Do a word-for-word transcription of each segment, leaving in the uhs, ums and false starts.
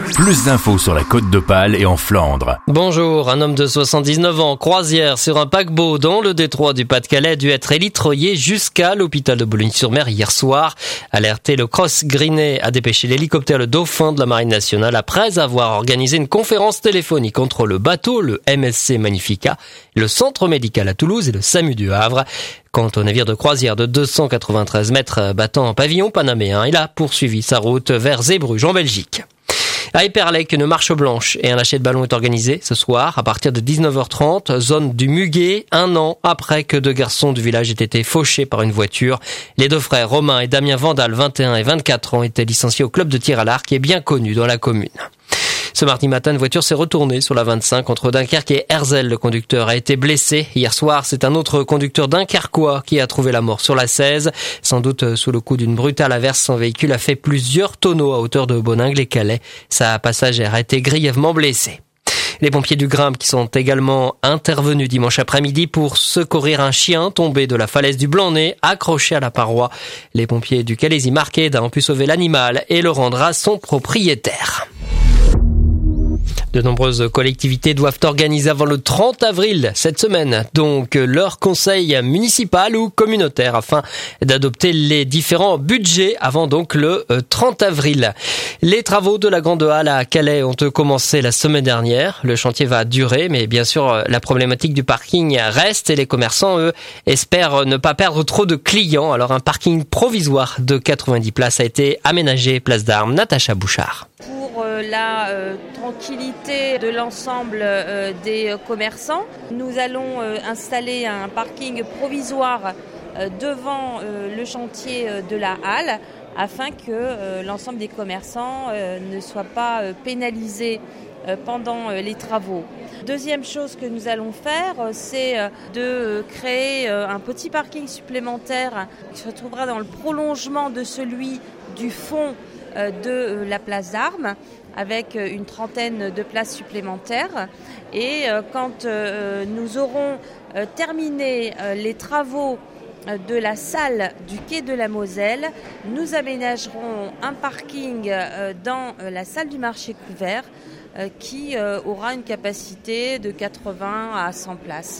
Plus d'infos sur la Côte d'Opale et en Flandre. Bonjour, un homme de soixante-dix-neuf ans, croisière sur un paquebot dans le détroit du Pas-de-Calais a dû être élitreillé jusqu'à l'hôpital de Boulogne-sur-Mer hier soir. Alerté, le Cross Greeney a dépêché l'hélicoptère le Dauphin de la Marine nationale après avoir organisé une conférence téléphonique entre le bateau, le M S C Magnifica, le centre médical à Toulouse et le SAMU du Havre. Quant au navire de croisière de deux cent quatre-vingt-treize mètres battant pavillon panaméen, il a poursuivi sa route vers Zeebrugge en Belgique. À Éperlec, une marche blanche et un lâcher de ballon est organisé ce soir à partir de dix-neuf heures trente, zone du Muguet, un an après que deux garçons du village aient été fauchés par une voiture. Les deux frères Romain et Damien Vandal, vingt et un et vingt-quatre ans, étaient licenciés au club de tir à l'arc qui est bien connu dans la commune. Ce mardi matin, une voiture s'est retournée sur la vingt-cinq entre Dunkerque et Herzl. Le conducteur a été blessé. Hier soir, c'est un autre conducteur dunkerquois qui a trouvé la mort sur la seize. Sans doute sous le coup d'une brutale averse, son véhicule a fait plusieurs tonneaux à hauteur de Boningle et Calais. Sa passagère a été grièvement blessée. Les pompiers du Grimpe qui sont également intervenus dimanche après-midi pour secourir un chien tombé de la falaise du Blanc-Nez, accroché à la paroi. Les pompiers du Calaisis Marquet ont pu sauver l'animal et le rendre à son propriétaire. De nombreuses collectivités doivent organiser avant le trente avril cette semaine donc leur conseil municipal ou communautaire afin d'adopter les différents budgets avant donc le trente avril. Les travaux de la Grande Halle à Calais ont commencé la semaine dernière. Le chantier va durer, mais bien sûr la problématique du parking reste et les commerçants, eux, espèrent ne pas perdre trop de clients. Alors un parking provisoire de quatre-vingt-dix places a été aménagé place d'Armes. Natacha Bouchard. Pour la euh, tranquillité de l'ensemble euh, des commerçants, nous allons euh, installer un parking provisoire euh, devant euh, le chantier euh, de la halle afin que euh, l'ensemble des commerçants euh, ne soient pas euh, pénalisés euh, pendant euh, les travaux. Deuxième chose que nous allons faire, euh, c'est euh, de euh, créer euh, un petit parking supplémentaire qui se retrouvera dans le prolongement de celui du fond de la place d'Armes avec une trentaine de places supplémentaires et quand nous aurons terminé les travaux de la salle du quai de la Moselle, nous aménagerons un parking dans la salle du marché couvert qui aura une capacité de quatre-vingts à cent places.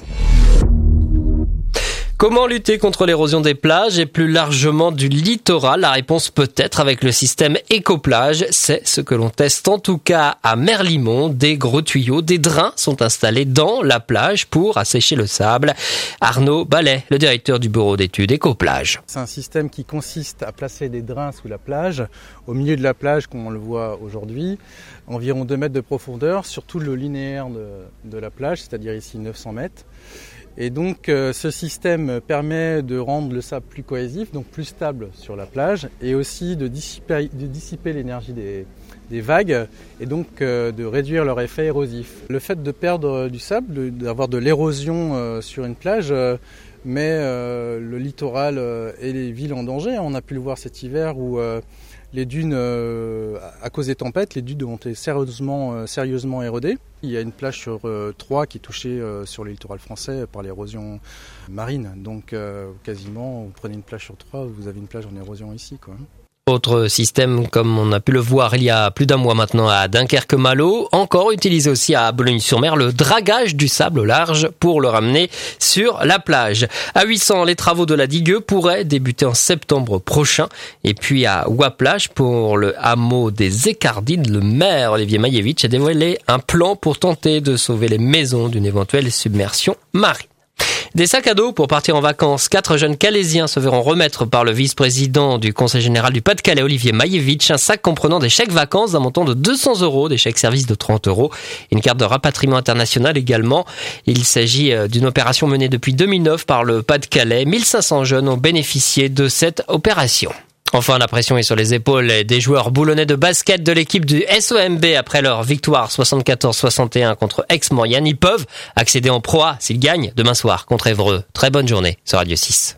Comment lutter contre l'érosion des plages et plus largement du littoral? La réponse peut être avec le système Écoplage. C'est ce que l'on teste en tout cas à Merlimont. Des gros tuyaux, des drains sont installés dans la plage pour assécher le sable. Arnaud Ballet, le directeur du bureau d'études Écoplage. C'est un système qui consiste à placer des drains sous la plage, au milieu de la plage comme on le voit aujourd'hui, environ deux mètres de profondeur sur tout le linéaire de, de la plage, c'est-à-dire ici neuf cents mètres. Et donc euh, ce système permet de rendre le sable plus cohésif, donc plus stable sur la plage, et aussi de dissiper, de dissiper l'énergie des, des vagues et donc euh, de réduire leur effet érosif. Le fait de perdre du sable, de, d'avoir de l'érosion euh, sur une plage, euh, met euh, le littoral euh, et les villes en danger. On a pu le voir cet hiver où euh, les dunes, euh, à cause des tempêtes, les dunes ont été sérieusement, euh, sérieusement érodées. Il y a une plage sur euh, Troyes qui est touchée euh, sur le littoral français par l'érosion marine. Donc euh, quasiment, vous prenez une plage sur Troyes, vous avez une plage en érosion ici, quoi. Autre système, comme on a pu le voir il y a plus d'un mois maintenant à Dunkerque-Malo, encore utilisé aussi à Boulogne-sur-Mer, le dragage du sable au large pour le ramener sur la plage. À huit cents, les travaux de la digue pourraient débuter en septembre prochain. Et puis à Ouaplage, pour le hameau des Écardines, le maire Olivier Maïevitch a dévoilé un plan pour tenter de sauver les maisons d'une éventuelle submersion marine. Des sacs à dos pour partir en vacances. Quatre jeunes calaisiens se verront remettre par le vice-président du Conseil général du Pas-de-Calais, Olivier Maïevitch, un sac comprenant des chèques vacances d'un montant de deux cents euros, des chèques services de trente euros, une carte de rapatriement international également. Il s'agit d'une opération menée depuis deux mille neuf par le Pas-de-Calais. mille cinq cents jeunes ont bénéficié de cette opération. Enfin, la pression est sur les épaules des joueurs boulonnais de basket de l'équipe du S O M B après leur victoire soixante-quatorze soixante et un contre Aix-Maurienne. Ils peuvent accéder en Pro A s'ils gagnent demain soir contre Évreux. Très bonne journée sur Radio six.